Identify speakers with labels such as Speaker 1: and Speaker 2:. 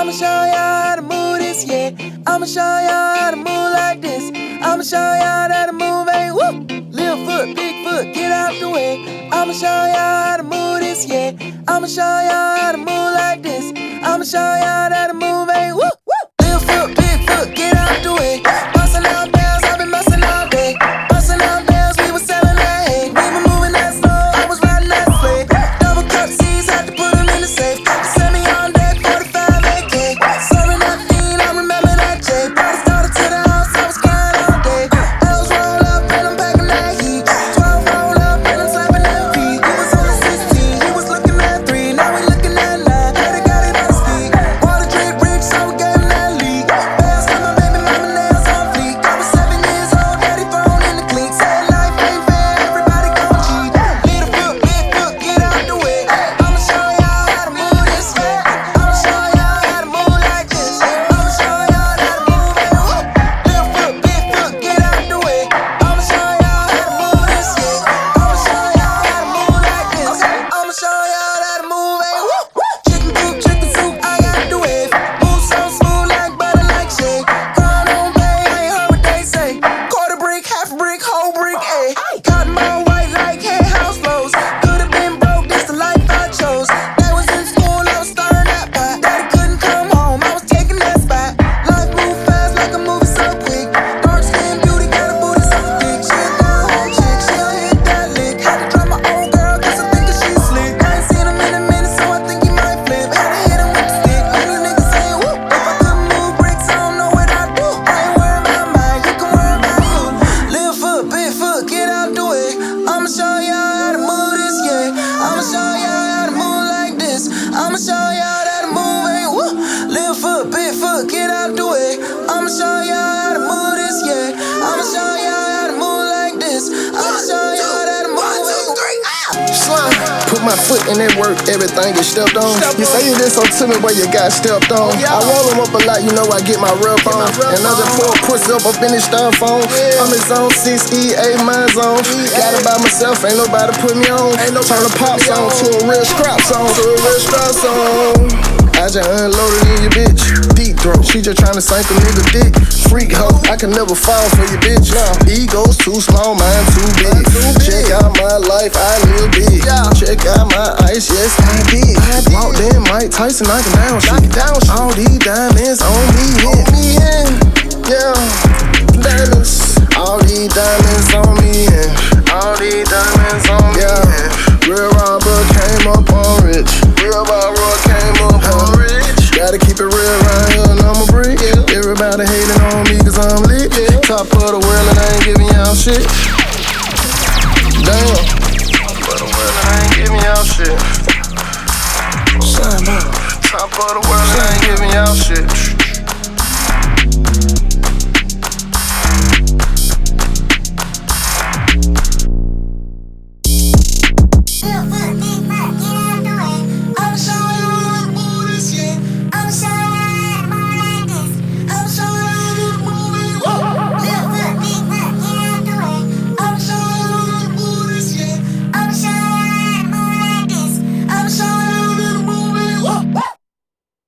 Speaker 1: I'ma show y'all how to move this, yeah. I'ma show y'all how to move like this. I'ma show y'all how to move, ain't whoop. Little foot, big foot, get out the way. I'ma show y'all how to move this, yeah. I'ma show y'all how to move like this. I'ma show y'all how to move, ain't whoop. Little foot, big foot, get out the way. Bustin' out bells, I've been bustin' all day. Bustin' out bells, we was selling that hay. We been moving that slow, I was riding that sleigh. Double cup C's, had to put them in the safe. Send me on deck, 45 AK. Serving that fiend, I remember that J. Brought his daughter to the house, I was crying all day. L's roll up, and I'm packing that heat. 12 roll up, and I'm slapping that beat. You was on the 16, you was looking at 3. Now we looking at 9, yeah, they got it on the speed. Water drink rich, so we gave him that lead. Bells got my baby mama nails on fleek. I was 7 years old, daddy thrown in the cleat. Said life ain't fair, everybody gon' cheat. Little foot, big foot, get out the way. I'ma show y'all how to move this, yeah. I'ma show y'all how to move like this. I'ma show y'all how to move it, whoop. Little foot, big foot, get out the way. I'ma show y'all how to move this, yeah. I'ma show y'all how to move like this. I'ma show y'all how to move it, whoop. Chicken soup, I got the wave. Move so smooth like butter, like shake. Grind on pay, I ain't heard what they say. Quarter brick, half brick, whole brick, ayy. Cotton ball white like hay house flows. Could've been broke, this the life I chose. They was in school, I was stirring that pot. Daddy couldn't come home, I was taking that spot. Life move fast like a movie so quick. Dark skin beauty, got a booty so thick. She a down chick, she'll hit that lick. Had to drop my old girl, cause I think that she slick. I ain't seen him in a minute, so I think he might flip. Had to hit him with the stick, man, these niggas say whoop. If I couldn't move bricks, I don't know what I'd do. I ain't worried about mine, you can worry about you. Little foot, big foot, get out the way. I'ma show y'all how to move this, yeah. I'ma show y'all how to move like this. I'ma show y'all how to move, ain't whoop. Little foot, big foot, get out the way. I'ma show y'all how to move this, yeah. I'ma show y'all how to move like this. I'ma show y'all how to move, ain't
Speaker 2: Slime. Put my foot in that work, everything get stepped on. You say you did so to me, but you got stepped on. I roll them up a lot, you know I get my rep on. And I just pour pussy up in this styrofoam. I'm in zone 6EA, my zone. Got it by myself, ain't nobody put me on. Turn a pop song to a real scrap song. I just unloaded in your bitch. Deep throat, she just tryna sink a nigga dick. Freak hoe, I can never fall for your bitch. Ego's too small, mine too big. Check out my life, I live big. Check out my ice, yes I did. Walked in Mike Tyson, knocking down shit. All these diamonds on me, yeah. Diamonds, all these diamonds on me, yeah. All these diamonds on me, yeah. Real robber came up on rich. Real robber came up on rich. Gotta keep it real around here and I'm a brick. Everybody hating on me cause I'm lit. Top of the world and I ain't giving y'all shit. Damn. Top of the world and I ain't giving y'all shit. Top of the world and I ain't giving y'all shit.